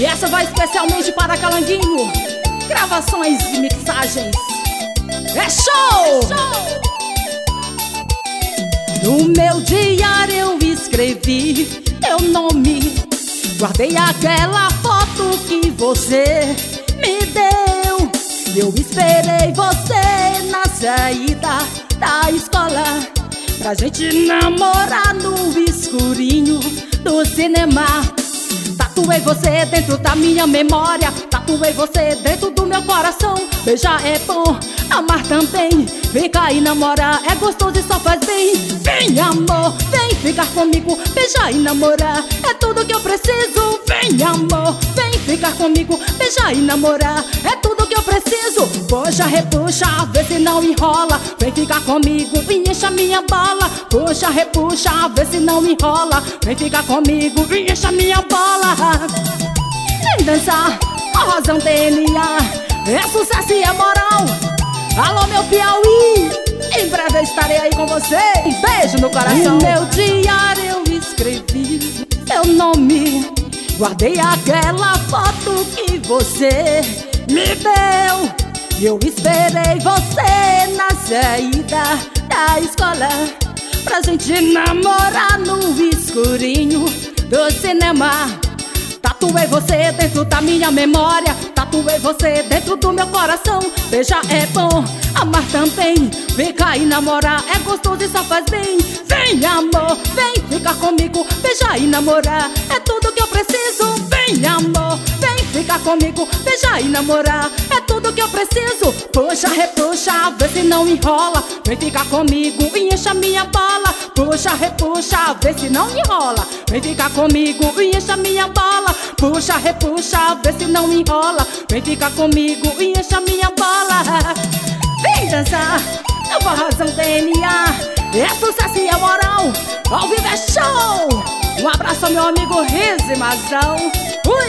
E essa vai especialmente para Calanguinho, gravações e mixagens. É show! No meu diário eu escrevi teu nome, guardei aquela foto que você me deu. Eu esperei você na saída da escola pra gente namorar no escurinho do cinema. Tatuei você dentro da minha memória, tatuei você dentro do meu coração. Beijar é bom, amar também. Vem cá e namorar, é gostoso e só faz bem. Vem amor, vem ficar comigo. Beijar e namorar, é tudo que eu preciso. Vem amor, vem ficar comigo. Beijar e namorar, é tudo que eu preciso. Puxa, repuxa, vê se não enrola. Vem ficar comigo e encha minha bola. Puxa, repuxa, vê se não enrola. Vem ficar comigo e encha minha bola. Vem dançar, a razão DNA é sucesso e é moral. Alô meu Piauí, em breve eu estarei aí com você. Um beijo no coração. No meu diário eu escrevi teu nome, guardei aquela foto que você me deu. Eu esperei você na saída da escola pra gente namorar no escurinho do cinema. Tatuei você dentro da minha memória, tatuei você dentro do meu coração. Beijar é bom, amar também. Vem cá e namorar, é gostoso e só faz bem. Vem amor, vem ficar comigo. Beijar e namorar, é tudo que eu preciso. Vem amor, vem ficar comigo. Beijar e namorar, é tudo que eu preciso. Puxa, repuxa, vê se não enrola. Vem ficar comigo e encha minha bola. Puxa, repuxa, vê se não enrola. Vem ficar comigo e encha minha bola. Puxa, repuxa, vê se não enrola. Vem ficar comigo e encha minha bola. Vem dançar, eu vou razão DNA. É sucesso e é moral, ao vivo é show. Um abraço ao meu amigo Rizzi Mazão.